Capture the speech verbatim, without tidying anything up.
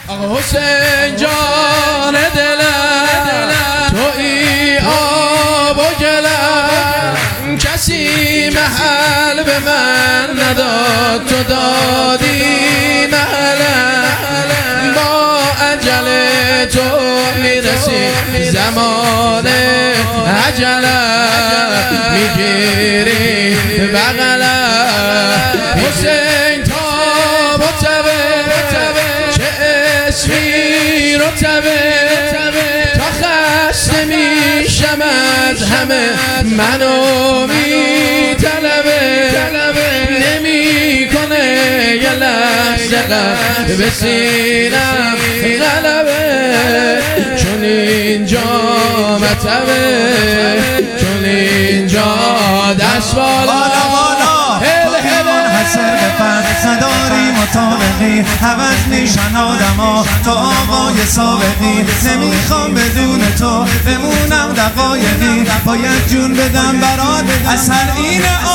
آقا حسین جان دلم تویی آب و گلم، کسی محل به من نداد تو دادی محلم. با اجل تو میرسی زمان اجلم، میگیری بغلم. حسین تاب و تبه چه اسمی رو تبه، تا خسته میشم از همه منو میطلبه. نمیکنه یه لحظه قلب به سینم غلبه، چون اینجا مطبه، چون اینجا دست بالا نداری مطابقی عوض میشن آدم ها تو آقای سابقی. نمیخوام بدون تو بمونم دقایقی، باید جون بدم برات اثر اینه